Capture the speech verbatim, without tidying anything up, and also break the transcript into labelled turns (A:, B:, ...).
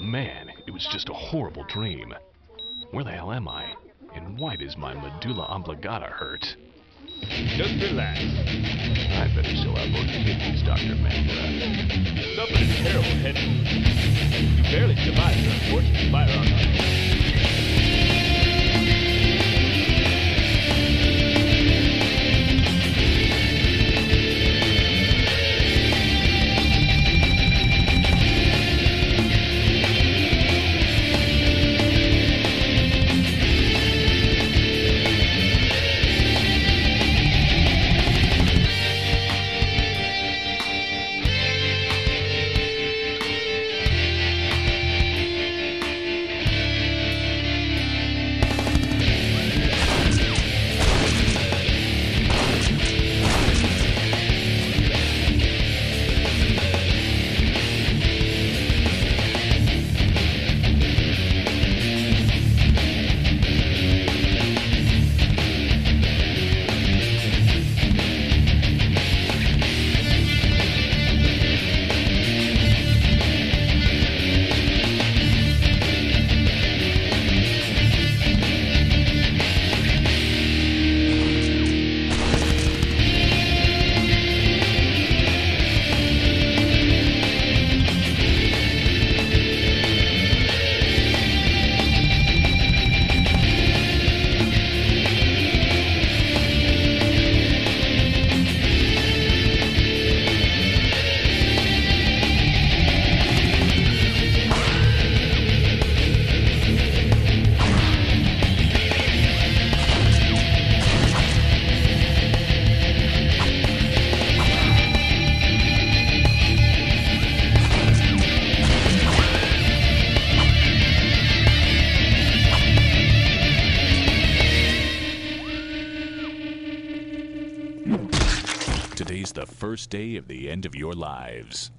A: man, it was just a horrible dream. Where the hell am I? And why does my medulla oblongata hurt?
B: Just relax.
A: I better sell out those kidneys, Doctor Mangura.
B: Suffered a terrible head wound. You barely survived your unfortunate firearm run.
C: Today's the first day of the end of your lives.